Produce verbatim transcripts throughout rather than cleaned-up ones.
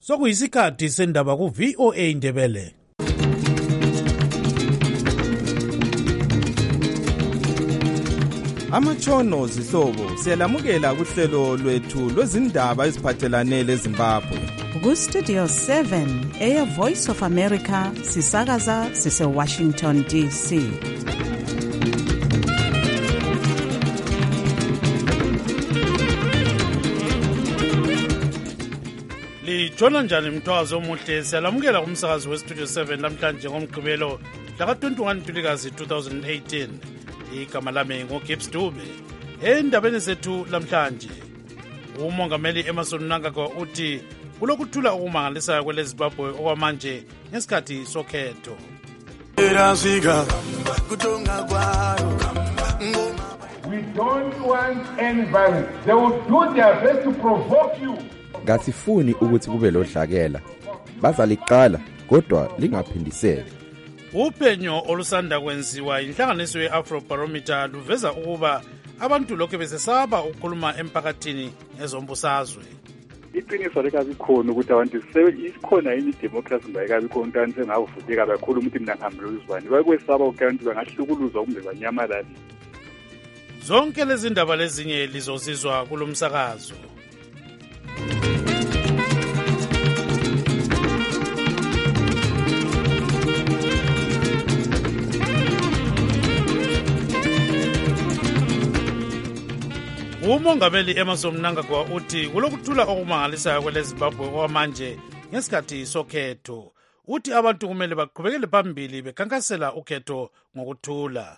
Sokuyisikhathi sendaba ku V O A Ndebele. Amatshono zihlobo siyalamukela kuhlelo lwethu lwezindaba eziphathelane leZimbabwe. Ku Studio seven eya Voice of America sisakaza sise Washington D C. Lijona njani mthwazo omuhle siyalamukela kumsakazi we Studio seven namhlanje ngomgqibelo mhla twenty-one Ntulikazi two thousand eighteen. Igama lami ngoGibbs Dube. Endabeni zethu lamhlanje umongameli Emmerson Mnangagwa uthi kulokuthula okumangalisayo kweleZimbabwe okwamanje ngesikhathi sokhetho. We don't want any violence. They will do their best to provoke you. Ngasifuni ukuthi kube lodlakela. Bazaliqala kodwa lingaphindiseli. Uphenyo olusanda kwenziwa inhlanganiso ye-Afrobarometer luveza ukuba abantu lokho besesaba ukukhuluma emphakathini ngezombusazwe. Iqiniso lekabi khona ukuthi abantu isikhona yini idemocracy bayikabi khona ukuthi sengavuteka kakhulu ukuthi mina ngihambile uzibani bakwesaba ukuthi bangahlukuluzwa kumbe banyamalali. Zonke lezi ndaba lezinye lizozizwa kulomsakazo. Umongameli Emmerson Mnangagwa uthi kulokuthula okumangalisayo kweleZimbabwe okwamanje ngesikhathi sokhetho. Uthi abantu kumele baqhubekele phambili bekhankasela ukhetho ngokuthula.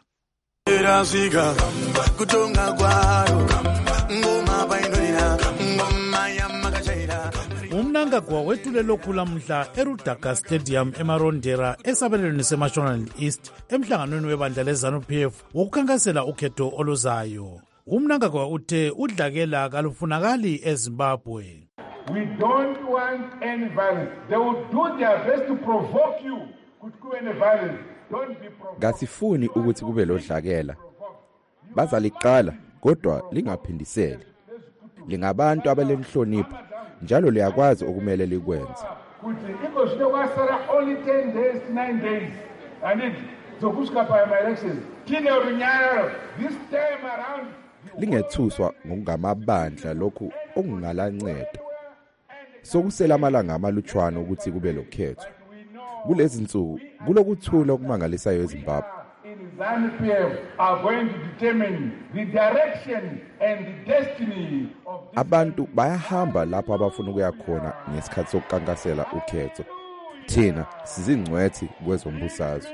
uMnangagwa wethule lokhu lamhla eRudaka Stadium eMarondera esabelweni seMashonaland East emhlanganweni webandla leZanu-P F wokukhankasela ukhetho oluzayo. uMnangagwa uthe udlakela kalufunakali eZimbabwe. We don't want any violence. They will do their best to provoke you. Kuthi any violence. Don't be provoked. Ngasifuni ukuthi kube lodlakela. Bazaliqala kodwa lingaphindiseli. Lingabantu abalenhlonipho njalo liyakwazi okumele likwenze. Kuthi ikosho kwasara only ten days nine days. And it zokushika by my elections. Kine urunyaro this time around Lingethuswa ngokungamabandla lokhu okungalancedo. Sokusela amalanga amalutshwana ukuthi kube lokhetho. Kulezi insuku kulokuthula okumangalisayo eZimbabwe. ZANU-P F are going to determine the direction and the destiny of this. Abantu bayahamba lapho abafuna ukuya khona ngesikhathi sokukankasela ukhetho. Thina sizingcwethi kwezombusazwe.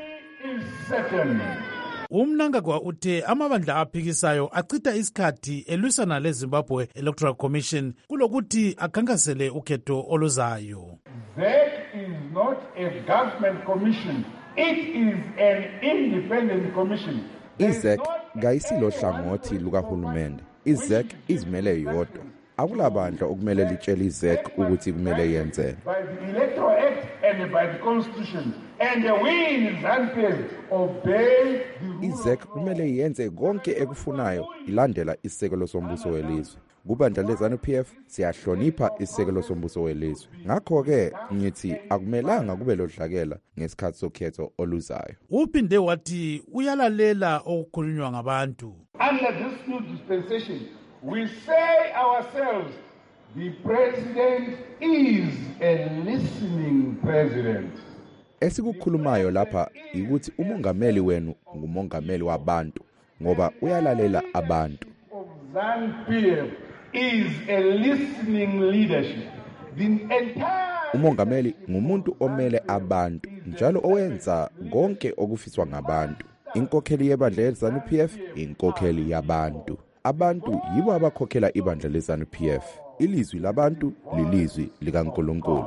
uMnangagwa uthe amabandla aphikisayo achitha isikhathi elwisana leZimbabwe Electoral Commission kulokuthi akhankasele ukhetho oluzayo. That is not a government commission. It is an independent commission. IZEC kayisilo hlangothi lukahulumende. IZEC izimele yodwa. Akulabandla okumele litshele IZEC ukuthi kumele yenzeni. By the Electoral Act and by the Constitution. And we in ZANU-P F obey the rules. IZEC kumele yenze konke ekufunayo ilandela isekelo sombuso welizwe. Kubandla leZANU-P F siyahlonipha isekelo sombuso welizwe. Ngakho ke ngithi akumelanga kube lodlakela ngesikhathi sokhetho oluzayo. Uphinde wathi uyalalela okukhulunywa ngabantu. Under this new dispensation, we say ourselves, the president is a listening president. Esikukhulumayo lapha ukuthi umongameli wenu ngumongameli wabantu ngoba uyalalela abantu. ZANU-P F is a listening leadership. The entire Umongameli ngumuntu omele abantu njalo owenza konke okufiswa ngabantu. Inkokheli yebandla leZANU-P F inkokheli yabantu. Abantu yibo abakhokhela ibandla leZANU-P F. Ilizwi labantu lilizwi likaNkulunkulu.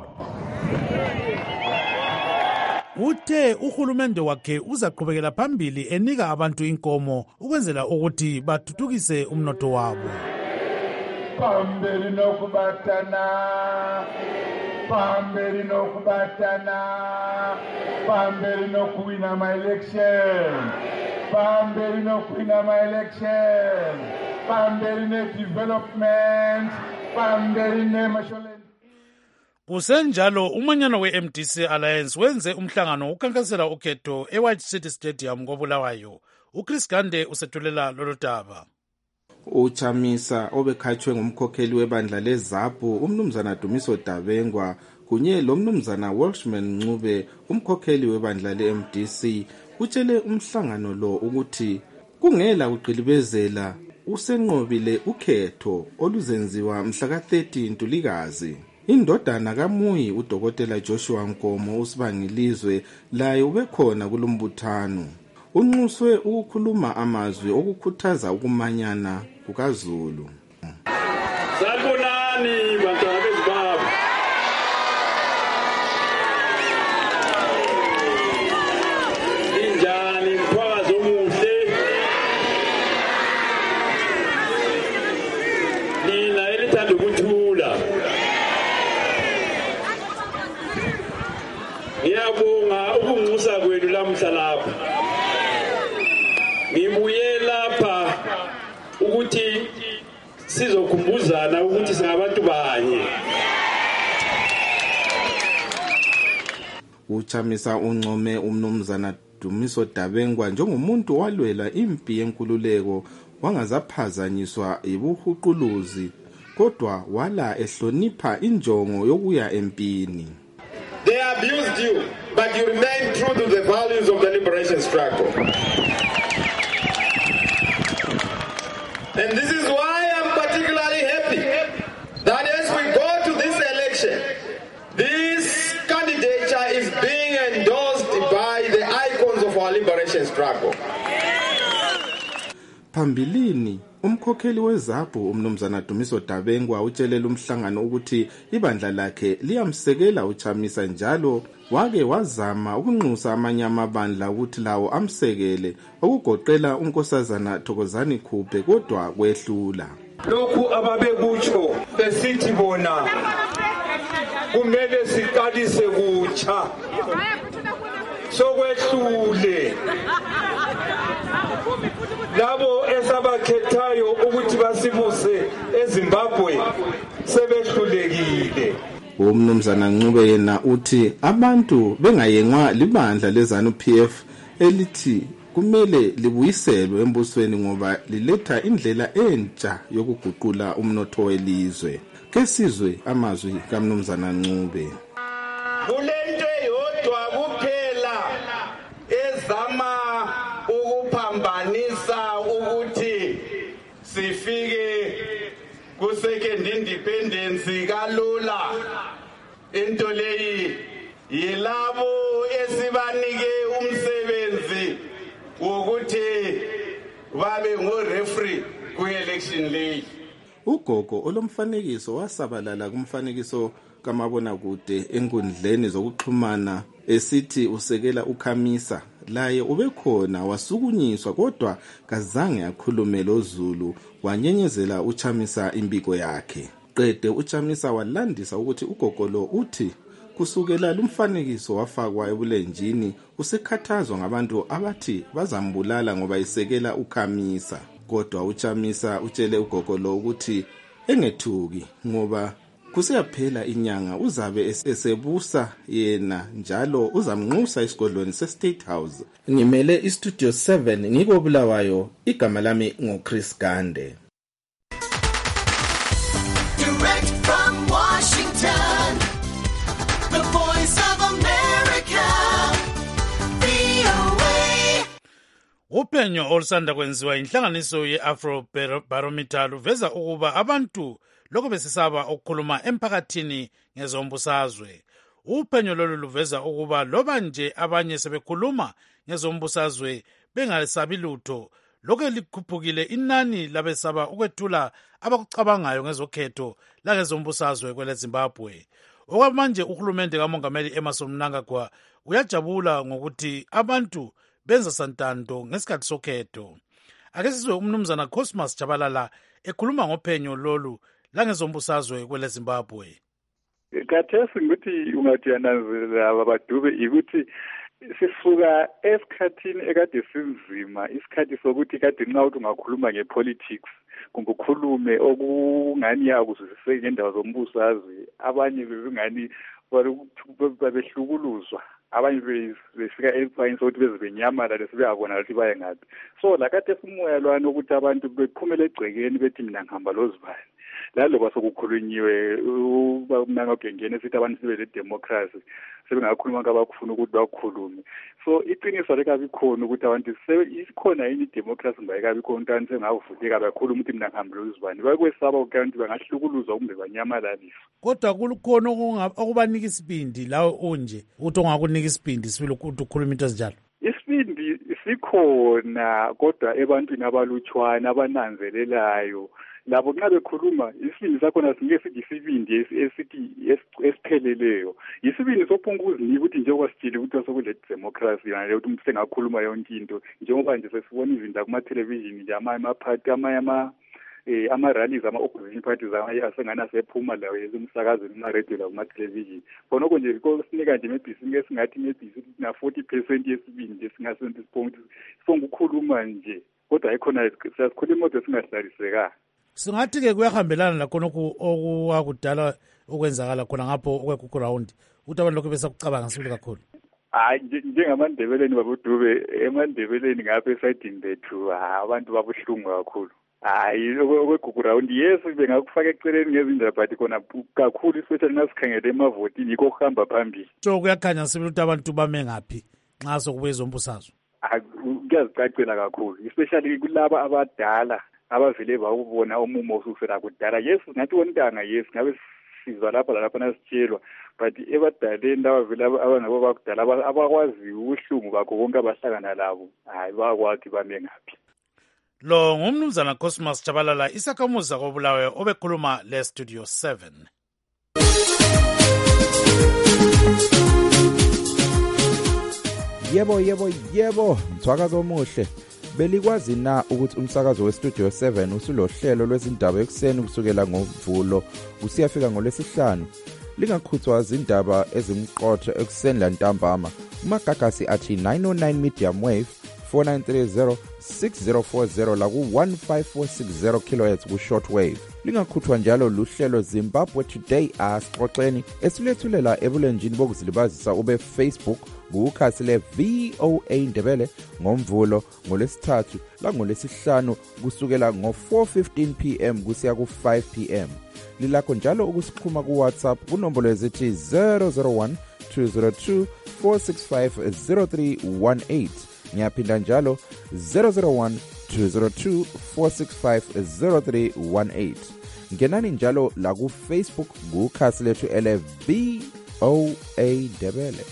Uthe uhulumende wakhe uzaqhubekela phambili enika abantu inkomo ukwenzela ukuthi bathuthukise umnotho wabo. Phambili nokubatana, phambili nokubatana, phambili nokuwina ama election, phambili nokuwina ama election, phambili ne development, phambili ne mashole. Kusenjalo umanyano we-M D C Alliance wenze umhlangano ukhankasela ukhetho e-White City Stadium koBulawayo. uChris Gande usethulela lolu daba. UChamisa obekhatshwe ngumkhokheli webandla leZAPU umnumzana Dumiso Dabengwa kunye lomnumzana Welshman Ncube umkhokheli webandla le-M D C utshele umhlangano lo ukuthi kungela kuqilibezela usenqobile ukhetho oluzenziwa mhla ka thirty Ntulikazi. Indodana kaMuyi uDokotela Joshua Nkomo usibangilizwe laye ubekhona kulombuthano. Unxuswe ukukhuluma amazwi okukhuthaza ukumanyana kukaZulu. Sanibonani bantwana beZimbabwe. Injani mphakazi omuhle. Nina elithanda ukuthula. Ngiyabonga ukunxusa kwenu lamhla lapha. Ngibuye lapha ukuthi sizokhumbuzana ukuthi singabantu banye. UChamisa uncome umnumzana Dumiso Dabengwa njengomuntu walwela impi yenkululeko wangazaphazanyiswa ibuhuquluzi kodwa wala ehlonipha injongo yokuya empini. They abused you, but you remain true to the values of the liberation struggle. And this is why I'm particularly happy that as we go to this election, this candidature is being endorsed by the icons of our liberation struggle. Phambilini umkhokheli weZAPU umnumzana Dumiso Dabengwa utshelela umhlangano ukuthi ibandla lakhe liyamsekela uChamisa njalo wake wazama ukunxusa amanye amabandla ukuthi lawo amsekele okugoqela unkosazana Thokozani Khuphe kodwa kwehlula. Lokhu ababekutsho besithi bona kumele siqalise kutsha sokwehlule labo esabakhethayo ukuthi basibuse eZimbabwe sebehlulekile. Umnumzana Ncube yena uthi abantu bengayengwa libandla leZANU P F elithi kumele libuyiselwe embusweni ngoba liletha indlela entsha yokuguqula umnotho welizwe. Kesizwe amazwi kaMnumzana Ncube. Kulento yodwa kuphela ezama ukuphambanisa ukuthi sifike ku second independence kalula. Into leyi yilabo esibanike umsebenzi wokuthi babe ngo-referee ku-election leyi. Ugogo olomfanekiso wasabalala kumfanekiso kamabonakude enkundleni zokuxhumana esithi usekela uChamisa laye ubekhona wasukunyiswa kodwa kazange akhulume loZulu wanyenyezela uChamisa impiko yakhe. Qede uChamisa walandisa ukuthi ugogo lo uthi kusukela lumfanekiso wafakwa ebulenjini usekhathazwa ngabantu abathi bazambulala ngoba isekela uChamisa. Kodwa uChamisa utshele ugogo lo ukuthi engethuki ngoba kusiyaphela inyanga uzabe esebusa yena njalo uzamnxusa esigodlweni seState House. Ngimele iStudio seven ngiko Bulawayo, igama lami ngoChris Gande. Direct from Washington, the voice of America, V O A. Uphenyo olusanda kwenziwa inhlanganiso ye-Afro Barometer luveza ukuba abantu lokho besisaba ukukhuluma emphakathini ngezombusazwe. Uphenyo lolu luveza ukuba loba nje abanye sebekhuluma ngezombusazwe bengasabi lutho, lokho likhuphukile inani labesaba ukwethula abakucabangayo ngezokhetho langezombusazwe kwele Zimbabwe. Okwamanje uhulumende kaMongameli Emmerson Mnangagwa uyajabula ngokuthi abantu benza santando ngesikhathi sokhetho. Ake sizwe umnumzana Cosmas Jabalala ekhuluma ngophenyo lolu langezombusazwe kwele Zimbabwe. Khathesi ukuthi ungathi yananzelela abadube ukuthi sisuka esikhathini ekade sinzima isikhathi sokuthi kade nxa uthi ungakhuluma ngepolitics kumbe ukhulume okungani yakuzwisiseki ngendawo zombusazwe abanye bebengani babehlukuluzwa abanye befika ephayini sokuthi bezibenyamalale sebeyabona ukuthi baye ngaphi so lakade simoya lwana ukuthi abantu bephumele egcekeni bethi mina ngihamba lozibani laloba sokukhulunyiwe ubamnanga ogengene sithi abantu sibe le-democracy sebengakhuluma kabakufuna ukuthi bakhulume so iqiniso lekabi khona ukuthi abantu ikhona yini i-democracy ngayikabi khona intani sengavuteka bakhuluma ukuthi mina ngihamba lozibani bakwesaba ukuthi abantu bangahlukuluzwa kumbe banyamalaliswa kodwa kukhona okubanika isibindi lawe unje uthi ongakunika isibindi sibili ukuthi ukhuluma into ezinjalo isibindi sikhona kodwa ebantwini abalutshwana abananzelelayo labo nxa bekhuluma isibindi sakhona singeke sithi isibindi esithi esipheleleyo isibindi sophunga ukuzinika ukuthi njengoba sitshile ukuthi sekule-democracy yonale ukuthi umuntu sengakhuluma yonke into njengoba nje sesibona izinto kuma-television nje amaphathi amanye eh ama-rallies ama-opposition parties asengani asephuma lawo emsakazweni kuma-radio lakuma-television khonokho nje sinika nje maybe sinike singathi maybe na-forty percent yesibindi esingasenza isiphongo siphonga ukukhuluma nje kodwa ayikhona siyasikhuluma kodwa singahlalisekanga singathi-ke kuyahambelana lakhonokhu okwakudala okwenzakala khona ngapho okwe-ground ukuthi abantu lokhu besakucabanga sibili kakhulu hayi njengamandebeleni babudube emandebeleni ngapha esayidini bethu abantu babuhlungu kakhulu hayi okwe-ground yes bengakufaka eceleni ngezindaba but khona kakhulu especially nxa sikhangele emavotini yikho kuhamba phambili so kuyakhanya sibili ukuthi abantu bame ngaphi nxa sokube izombusazwe kuyazicacela kakhulu especially kulaba abadala abavele bawubona umumo osusela kudala yes ngathi wontanga yes ngabe sizwa lapha lalapha nasitshelwa but ebadaleni abavele abangabo bakudala abakwazi ubuhlungu bakho konke abahlangana labo hayi bakwazi bame ngaphi lo ngumnumzana Cosmas Chabalala isakhamuzi sakobulawayo obekhuluma le-Studio seven. Yebo yebo yebo mthwakazo omuhle belikwazi na ukuthi umsakazo we-Studio seven usulohlelo lwezindaba ekuseni kusukela ngoMvulo usiyafika ngolwesihlanu lingakhuthwa izindaba ezimqotho ekuseni lantambama umagagasi athi nine oh nine medium wave four nine three zero six zero four zero la ku one five four six zero kilohertz ku shortwave lingakhuthwa njalo luhlelo Zimbabwe Today asixoxeni esilethulela ebulenjini bokuzilibazisa ube Facebook kukhasi le V O A Ndebele ngoMvulo ngolesithathu la ngolesihlanu kusukela ngo four fifteen p m kusiya ku five p m lilakho njalo ukusixhuma ku WhatsApp kunombolo ezithi zero zero one two zero two four six five zero three one eight ngiyaphinda njalo zero zero one two zero two four six five zero three one eight ngenani njalo la ku Facebook kukhasi lethu ele V O A Ndebele.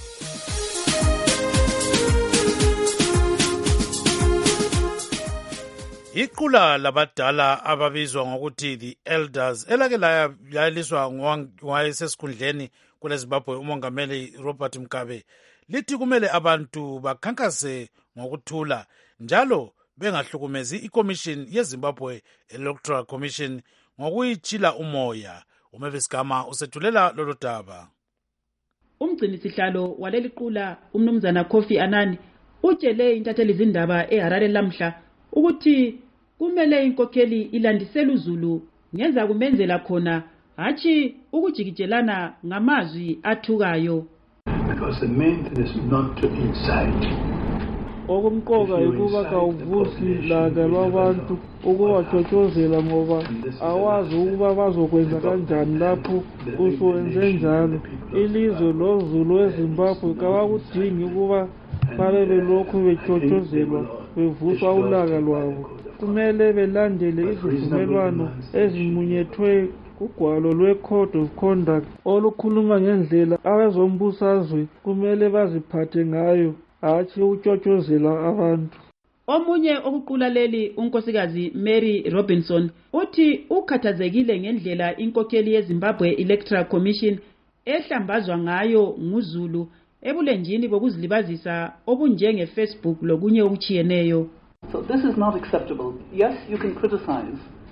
Iqula labadala ababizwa ngokuthi the elders elake layaliswa ngowayesesikhundleni kule Zimbabwe umongameli Robert Mugabe lithi kumele abantu bakhankase ngokuthula njalo bengahlukumezi iCommission yeZimbabwe Electoral Commission ngokuyitshila umoya. Umavis Gama usethulela lolu daba. Umgcini sihlalo waleli qula umnumzana Kofi Annan utshele intatheli izindaba eHarare lamhla ukuthi kumele inkokheli ilandisela uZulu ngenza kumenzela khona hathi ukujikijelana ngamazwi athukayo. Because the main thing is not to incite. Okumqoka ukuba kawuvusi laka lwabantu ukubachochozela ngoba awazi ukuba bazokwenza kanjani lapho usuwenze njalo. Ilizwe loZulu eZimbabwe kabakudingi ukuba babe belokhu bechochozelwa bevuswa ulaka lwabo. Kumele belandele izivumelwano ezimunyethwe kugwalo lwe-Code of Conduct olukhuluma ngendlela abezombusazwe kumele baziphathe ngayo hathi uchochozela abantu. Omunye okuqula leli unkosikazi Mary Robinson uthi ukhathazekile ngendlela inkokheli yeZimbabwe Electoral Commission ehlambazwa ngayo nguZulu ebulenjini bokuzilibazisa obunjenge Facebook lokunye okuchiyeneyo. So this is not acceptable. Yes, you can criticize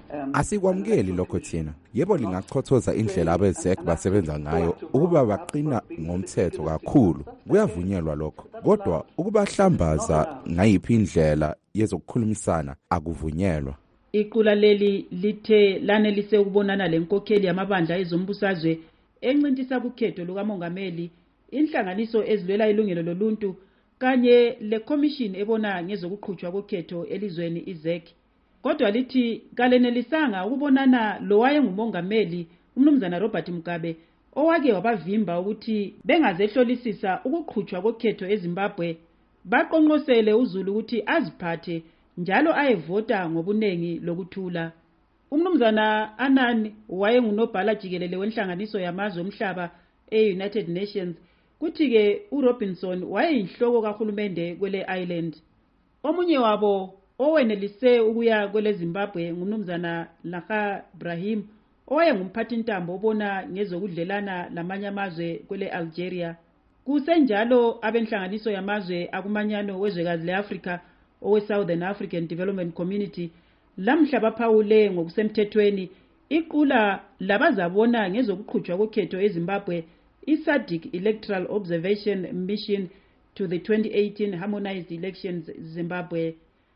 Asikwamukeli lokho thina. Yebo lingachothoza indlela abezek basebenza ngayo ukuba baqina ngomthetho kakhulu. Kuyavunyelwa lokho. Kodwa ukubahlambaza ngayiphi indlela yezokukhulumisana akuvunyelwa. Iqula leli lithe lanelise ukubonana lenkokheli yamabandla ezombusazwe encintisa kukhetho lukamongameli, inhlanganiso ezilwela ilungelo loluntu kanye le-commission ebona ngezokuqhutshwa kokhetho elizweni izek. Kodwa lithi kalenelisanga ukubonana lo wayengumongameli umnumzana Robert Mugabe owake wabavimba ukuthi bengazehlolisisa ukuqhutshwa kokhetho eZimbabwe, baqonqosele uZulu ukuthi aziphathe njalo ayevota ngobunengi lokuthula. Umnumzana Anani wayengunobhala jikelele wenhlanganiso yamazwe omhlaba e-United Nations, kuthi-ke uRobinson wayeyinhloko kahulumende kwele island. Omunye wabo owenelise ukuya kwele Zimbabwe ngumnumzana Naha Brahim owayengumphathintambo obona ngezokudlelana lamanye amazwe kwele Algeria. Kusenjalo abenhlanganiso yamazwe akumanyano wezwekazi le-Afrika owe-Southern African Development Community lamhla baphawule ngokusemthethweni iqula labazabona ngezokuqhutshwa kokhetho eZimbabwe i-SADC Electoral Observation Mission to the twenty eighteen Harmonized Elections Zimbabwe.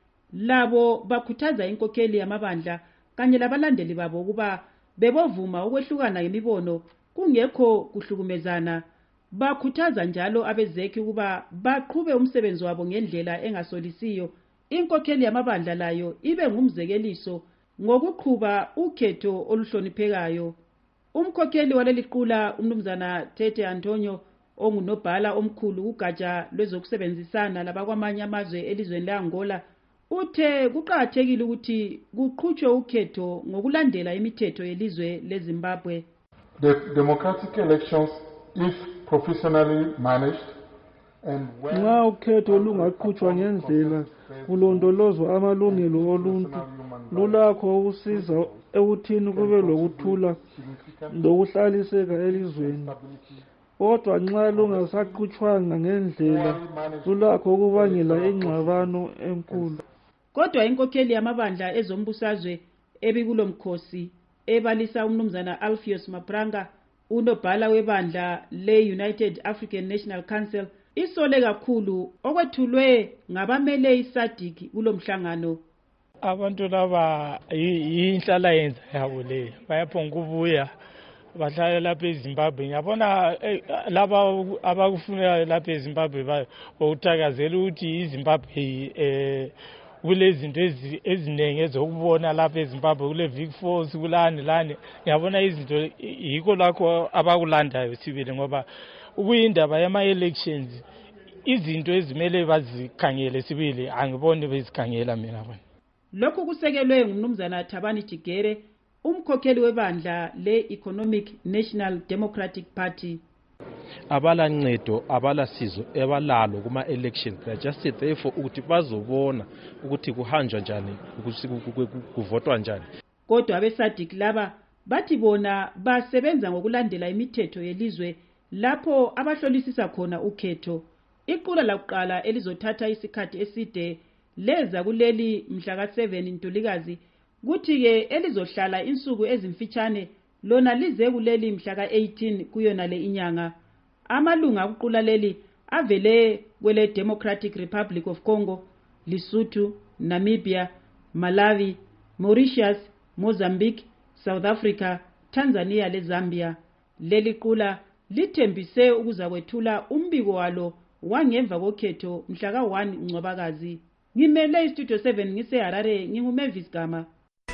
Labo bakhuthaza inkokheli yamabandla kanye labalandeli babo ukuba bebovuma ukwehlukana ngemibono kungekho kuhlukumezana. Bakhuthaza njalo abezeki ukuba baqhube umsebenzi wabo ngendlela engasolisiyo. Inkokheli yamabandla layo ibe ngumzekeliso ngokuqhuba ukhetho oluhloniphekayo. Umkhokheli waleli qula umnumzana Tete Antonio ongunobhala omkhulu ugatsha lwezokusebenzisana labakwamanye amazwe elizweni le-Angola uthe kuqakathekile ukuthi kuqhutshwe ukhetho ngokulandela imithetho yelizwe leZimbabwe. The democratic elections, if professionally managed and when nxa ukhetho lungaqhutshwa ngendlela kulondolozwa amalungelo oluntu lulakho ukusiza ekuthini kube lokuthula lokuhlaliseka elizweni. Kodwa nxa lungasaqhutshwanga ngendlela lulakho ukubangela ingxabano enkulu. Kodwa inkokheli yamabandla ezombusazwe ebikulo mkhosi ebalisa umnumzana Alpheus Mapranga unobhala webandla le-United African National Council isole kakhulu okwethulwe ngabamele iSADC kulo mhlangano. Abantu laba yinhlala yenza yabo le bayaphonga ukubuya bahlala lapha eZimbabwe. Ngiyabona laba abakufunela lapha eZimbabwe bawuthakazela ukuthi iZimbabwe eh kulezinto eziningi ezokubona lapha eZimbabwe kule Vic Falls kulani lani. Ngiyabona izinto yikho lakho abakulandayo sibili ngoba ukuyindaba yama elections izinto ezimele bazikhangele sibili angiboni bezikhangela mina bona. Lokhu kusekelwe ngumnumzana Thabani Tigere umkhokheli webandla le-Economic National Democratic Party. Abala ncedo abala sizo ebalalo kuma elections. They just said therefore ukuthi bazobona ukuthi kuhanjwa njani ukuthi kuvotwa njani. Kodwa abeSADC laba bathi bona basebenza ngokulandela imithetho yelizwe lapho abahlolisisa khona ukhetho. Iqula lakuqala elizothatha isikhathi eside leza kuleli mhla ka seven Ntulikazi, kuthi-ke elizohlala insuku ezimfitshane lona lize kuleli mhla ka eighteen kuyona le inyanga. Amalunga kuqula leli avele kwele Democratic Republic of Congo, Lesotho, Namibia, Malawi, Mauritius, Mozambique, South Africa, Tanzania le Zambia. Leli qula lithembise ukuzakwethula umbiko walo wangemva kokhetho mhla ka one Ncwabakazi. Ngimele iStudio seven ngise Harare, nginguMavis Gama.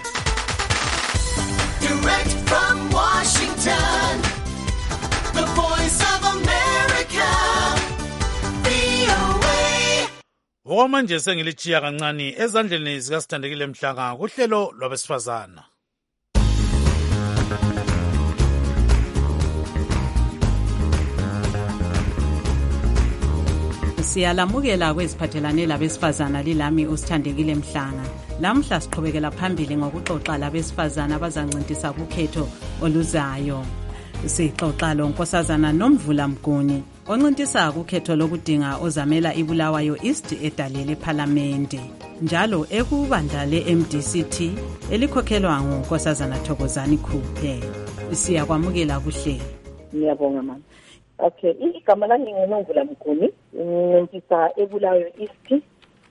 Direct from Washington, the voice of America, V O A. Okwamanje sengilichiya kancane ezandleni zikasithandekile Mhlanga kuhlelo lwabesifazana. Siyalamukela kweziphathelane labesifazana lilami usithandekile Mhlanga. Lamhla siqhubekela phambili ngokuxoxa labesifazana abazancintisa kukhetho oluzayo. Sixoxa lo Nkosazana Nomvula Mguni oncintisa kukhetho lokudinga ozamela iBulawayo East edalele eParliament. njalo ekubandla le-M D C T elikhokhelwa ngunkosazana Thokozani Khuphe. Siyakwamukela kuhlelo. Ngiyabonga mama. Okay, igama lami ngiNomvula Mguni, ngincintisa eBulawayo East,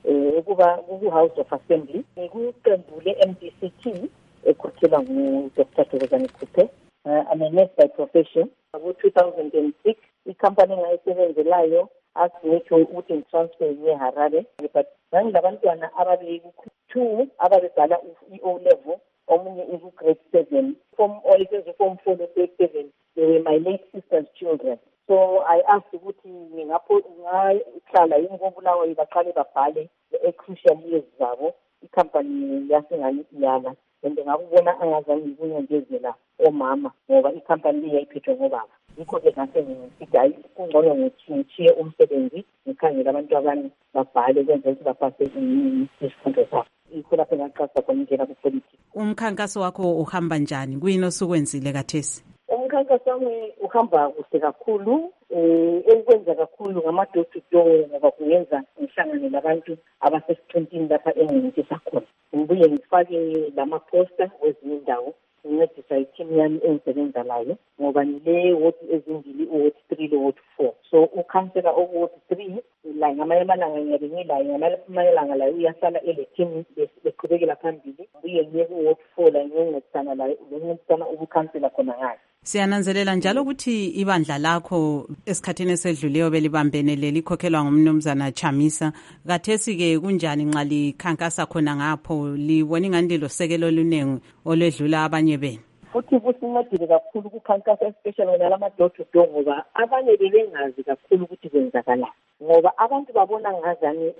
ukuba ku-House of Assembly. Ngikuqembu le-M D C T ekhokhelwa ngu-Doctor Thokozani Khuphe. I'm a nurse by profession. Ngo-two thousand six, i-company engayisebenzelayo asingisho ukuthi ngitransfer ngeHarare, but ngangilabantwana ababeku-two ababebhala i-O level, omunye iku-grade seven. From all it form four to grade seven, they were my late sister's children. So I asked ukuthi ngingapho ngahlala yini koBulawayo baqale babhale e-crucial years zabo, i-company yasingayiyala. And ngakubona angazange ngibunyangezela omama ngoba i-company le yayiphethwe ngobaba. Yikho-ke ngase ngithi hayi kungcono ngitshiye umsebenzi ngikhangela abantu abanye babhale kwenza ukuthi bapase isifundo sabo. Yikho lapho ngaqasa khona ingena kupolitiki. Umkhankaso wakho uhamba njani? Kuyini osukwenzile kathesi? Umkhankaso wami uhamba kuhle kakhulu, eh ekwenza kakhulu ngama-door to door ngoba kungenza ngihlangane nabantu abasesiqintini lapha engingitisa khona. Ngibuye ngifake lama-poster kwezinye indawo ngincedisa i-team yami engisebenza layo ngoba ngile ward ezimbili, ward three lo ward four. So ukhansela ward three la ngamanye amalanga ngiyabe ngilayo, ngamanye amalanga layo uyasala ele team beqhubekela phambili. Ngibuye ngiye ku-ward four la ngincedisana layo, ngincedisana ukukhansela khona ngayo. Siyananzelela njalo ukuthi ibandla lakho esikhathini esedluleyo belibambene lelikhokhelwa ngumnumzana Chamisa. Kathesi-ke kunjani nxa likhankasa khona ngapho? Libona ingani lilosekelo lunengi olwedlula abanye benu? Futhi kusincedile kakhulu ukukhankasa, especially wena lama-door to door ngoba abanye bebengazi kakhulu ukuthi kwenzakalani. Ngoba abantu babona ngazani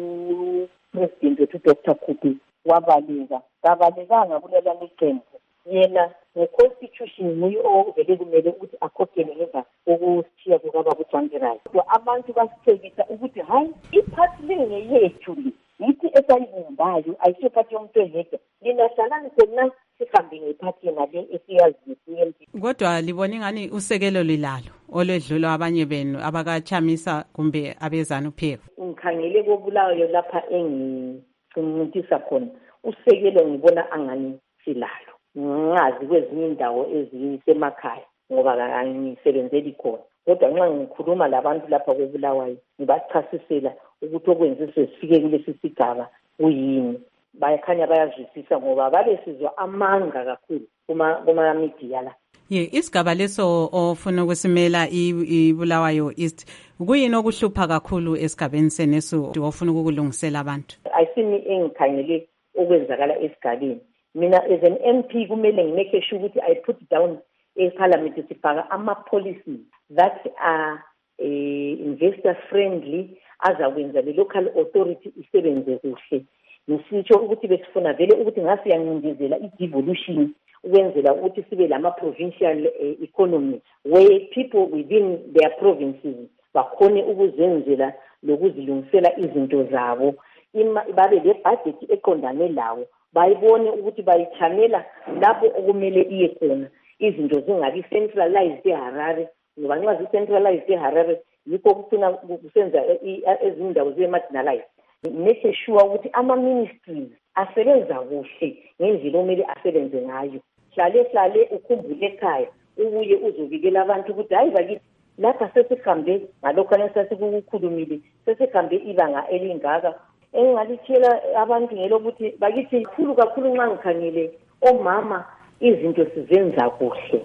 u-president wethu uDoctor Khuphe wabaleka. Kabalekanga kulela liqembu. Yena nge-constitution nguye ovele kumele ukuthi akhokhele ngemva kokushiya kukababa uJwangirayo. Abantu basithekisa ukuthi hayi iphathi le ngeyethu le, yithi esayibumbayo ayisho iphathi yomuntu oyedwa. Lina hlalani khona sihambe ngephathi yena le esiyaziyo. Kodwa libona ingani usekelo lilalo olwedlula abanye benu abakachamisa kumbe abezanu-P F? Ngikhangele koBulawayo lapha engincintisa khona, usekelo ngibona angani silalo. Ngazi kwezinye indawo ezisemakhaya ngoba angisebenzeli khona, kodwa nxa ngikhuluma labantu lapha koBulawayo ngibachasisela ukuthi okwenze sesifike kulesi sigaba kuyini. Bayakhanya bayazwisisa ngoba babe sizwa amanga kakhulu kuma kuma media la. Ye, isigaba leso ofuna ukusimela iBulawayo East, kuyini okuhlupha kakhulu esigabeni seneso ofuna ukulungisela abantu? Ayisimi engikhangele okwenzakala esigabeni. Mina as an M P kumele ngimake sure ukuthi I put down eParliament sifaka ama-policies that are uh, investor friendly azakwenza le local authority isebenze kuhle. Ngisitsho ukuthi besifuna vele ukuthi ngasi yancindezela i-devolution ukwenzela ukuthi sibe lama-provincial uh, economy where people within their provinces bakhone ukuzenzela lokuzilungisela izinto zabo, babe le-budget eqondane lawo, bayibone ukuthi bayichanela lapho okumele iye khona. Izinto zingabi centralized eHarare ngoba nxa zi-centralized eHarare yikho kucina kusenza ezindawo zibe-marginalized. Make sure ukuthi ama-ministries asebenza kuhle ngendlela omele asebenze ngayo. Hlale hlale ukhumbule ekhaya ubuye uzobikela abantu ukuthi hayi bakithi lapha sesihambe ngalokhana sasikukhulumile, sesihambe ibanga elingaka. Engalitshela abantu ngelokuthi bakithi khulu kakhulu nxa ngikhangele omama izinto sizenza kuhle.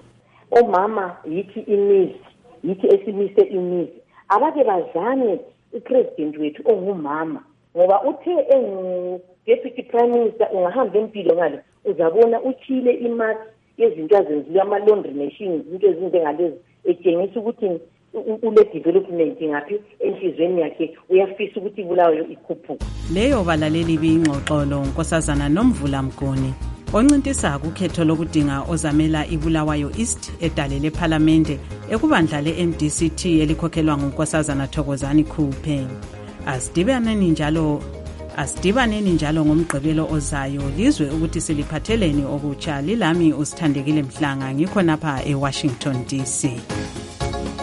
Omama yithi imizi, yithi esimise imizi. Abake bazame upresident wethu ongumama ngoba uthe engu-deputy prime minister ungahamba empilo ngale uzabona uthile imali yezinto azenziwe ama-laundry machines, into ezinjengalezi, etshengisa ukuthi ule-development ngaphi enhlizweni yakhe uyafisa ukuthi iBulawayo ikhuphuke. Leyo balaleli biyingxoxolo Nkosazana Nomvula Mguni oncintisa kukhetho lokudinga ozamela iBulawayo East edalele eParliamente ekubandla le-M D C T elikhokhelwa nguNkosazana Thokozani Khuphe. Asidibaneni njalo asidibaneni njalo ngomgqibelo ozayo lizwe ukuthi siliphatheleni okutsha. Lilami uSithandekile Mhlanga ngikho napha eWashington D C.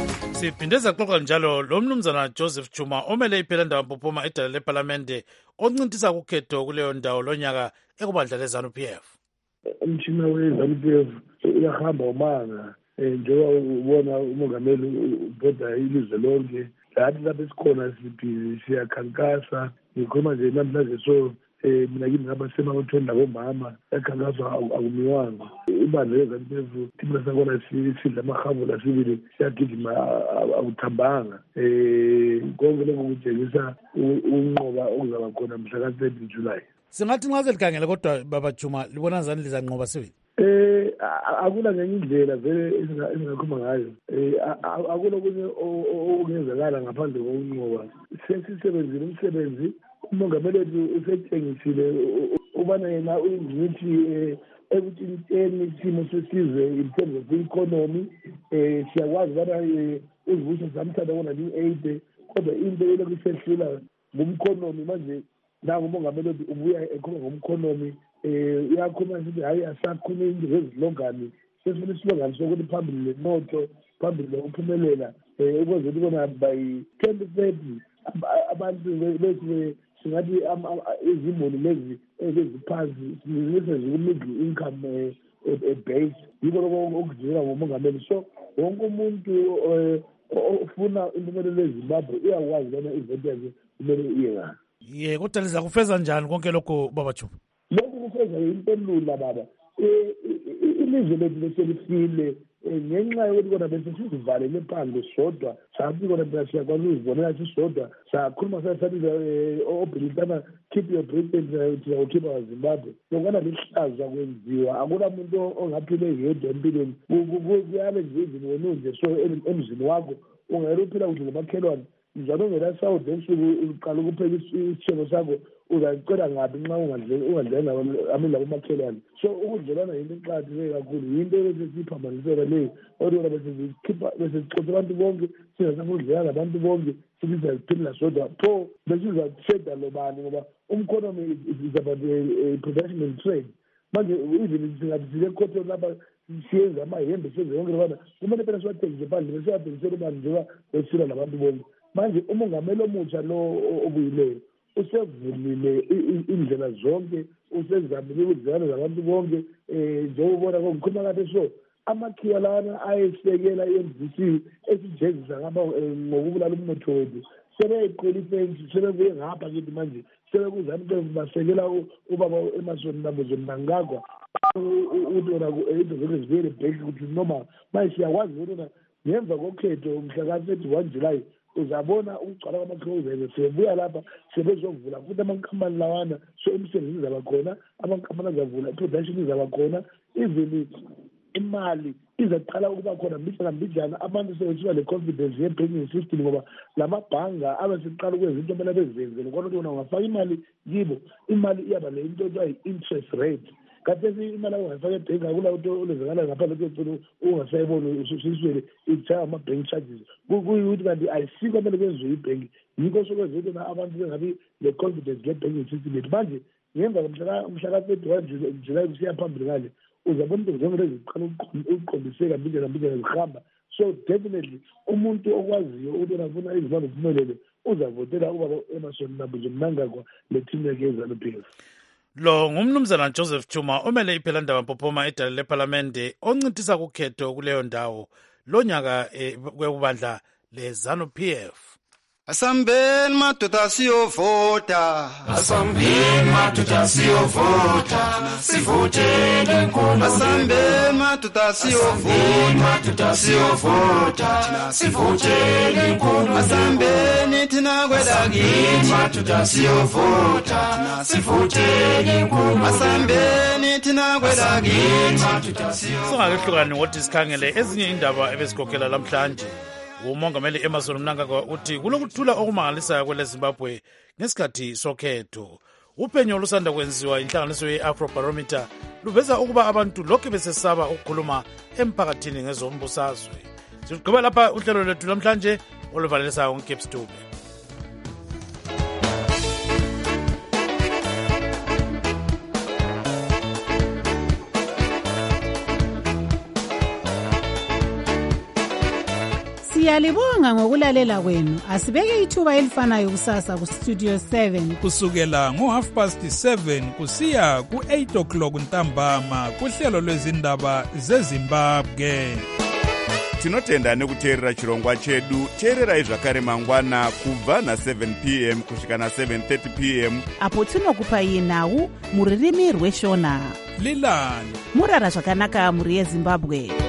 siphinde saxoxa njalo lo mnumzana Joseph Chuma omele iphela Mpophoma edala leParlamente oncintisa kukhetho kuleyo ndawo lonyaka ekubandla leZANU-P F. Umshina weZANU-P F uyahamba umanga njengoba ubona umongameli ubhoda ilizwe lonke lathi lapho esikhona siphi siyakhankasa ngikhuluma nje namhlanje so eh mina kimi ngaba semathweni labomama ekhankaso akumiwanga ibandla leZANU-P F thina sakona sidla amahabula sibili siyagijima akuthambanga eh konke lokho kutshengisa unqoba okuzaba khona mhla ka thirty July. Singathi nxa selikhangele kodwa baba Juma libona njani lizanqoba sibili? Eh akula ngenye indlela vele esingakhuluma ngayo eh akula kunye okungenzekala ngaphandle kokunqoba sesisebenzile umsebenzi umongameli wethu usetshengisile ubana yena uyingcithi ekutshintsheni isimo sesizwe in terms of economy eh siyakwazi ubana uzivuso zamthanda ngo-nineteen eighty kodwa into elokhu isehlula ngumkhonomi manje nangu umongameli wethu ubuya ekhuluma ngomkhonomi eh uyakhuluma nje hayi asakhuluma into ezilongani sesifuna isilongani sokuthi phambili lenotho phambili lokuphumelela eh ukwenza ukuthi bona by twenty thirty abantu bethu singathi izimoni lezi eziphansi sizimise middle income base yiko lokho okudingeka ngomongameli so wonke umuntu ofuna impumelelo eZimbabwe uyakwazi bona ivote yakhe kumele iye ngani. Ye kodwa liza kufeza njani konke lokho baba Juma? Lokhu kufeza impendula baba ilizwe lethu leselifile ngenxa yokuthi kona bese sizivalele phandle sodwa sathi kona phela siyakwazi ukuzibonela sisodwa sakhuluma sasabiza obhilitana keep your Britain siyakukhipha waZimbabwe lokwana lihlaza kwenziwa akula muntu ongaphile yedwa empilweni kuyabe nje izini wena unje so emzini wakho ungayiphila kuhle ngamakhelwane njalo ngela sawude esuku uqala ukupheka isishebo sakho uzayicela ngapi nxa ungadlela amila kumakhelwane so ukudlelana yinto eqakatheke kakhulu yinto esesiyiphambanisela leyo odwa besikhipha besicotha abantu bonke singasafundlela ngabantu bonke sibiza ziphila sodwa pho besizasheda lobani ngoba umkhonomi is about production and trade manje even singathi sile khotho lapha siyenza amahembe senze yonke lobana kumele phela siwathengise phandle besiyathengisela ubani njengoba besila nabantu bonke manje umongameli omutsha lo obuyileyo usevulile indlela zonke usezamile ukudlana zabantu bonke eh njengobona ngokukhuluma kade so amakhiwa lana ayesekela i-M D C esijezisa ngaba ngokubulala umnotho wethu sebeyiqola ifensi sebebuye ngapha kithi manje sebekuzani basekela ubaba emasoni nabo zomnangagwa udona into zokuzivele bheki ukuthi noma manje siyakwazi ukuthi ngemva kokhetho mhla ka thirty-one July uzabona ukugcwala kwamakhozi sebuya lapha sebezovula futhi amankampani lawana so imisebenzi izaba khona amankampani azavula i-production izaba khona even imali izaqala ukuba khona mbijana mbijana abantu sebethiba le-confidence ye-banking system ngoba lamabhanga abeseqala ukwenza into kumele bezenzele kodwa ukuthi ungafaka imali kibo imali iyaba le into ethiwa yi-interest rate kathesi imali ongayifaka ebhenki akula into olenzakala ngaphandle kokuthi ungasayiboni ususiswele itshaya ama-bank charges kuyikuthi kanti ayisikho kumele kwenziwe ibhenki yikho sokwenza ukuthi abantu bengabi le-confidence nge-banking system yethu manje ngemva mhla ka thirty-one July kusiya phambili ngale uzabona into zonke lezi ziqala ukuqondiseka mbijana mbijana zihamba so definitely umuntu okwaziyo ukuthi afuna izimbabwe ziphumelele uzavotela ubaba emasoni nabo zomnangagwa le-team yakhe yeZANU-P F. Lo ngumnumzana Joseph Chuma omele iphela Mpophoma edala leParlamente oncintisa kukhetho kuleyo ndawo lonyaka kwekubandla leZANU-P F. Asambeni madoda siyovota, asambeni madoda siyovota, sivotele inkulu. Asambeni madoda siyovota, madoda siyovota, sivotele inkulu. Asambeni thina kwelakithi, madoda siyovota, sivotele inkulu. Asambeni thina kwelakithi, madoda siyovota. Singakehlukani ngothi sikhangele ezinye indaba ebesikhokhela lamhlanje. Umongameli Emmerson Mnangagwa uthi kulokuthula okumangalisayo kwele Zimbabwe ngesikhathi sokhetho. Uphenyo lusanda kwenziwa inhlanganiso ye-Afrobarometer luveza ukuba abantu lokhu besesaba ukukhuluma emphakathini ngezombusazwe. Sigqiba lapha uhlelo lwethu namhlanje oluvalelisayo ngoCape Stube. Siyalibonga ngokulalela kwenu. Asibeke ithuba elifanayo kusasa ku Studio seven. Kusukela ngo half past seven kusiya ku eight o'clock ntambama kuhlelo lwezindaba zeZimbabwe. Tinotenda nekuteerera chirongwa chedu. Teererai zvakare mangwana kubva na seven p m kusvika na seven thirty p m apo tinokupai nhau muririmi rweshona. Lilani murara zvakanaka muri yeZimbabwe.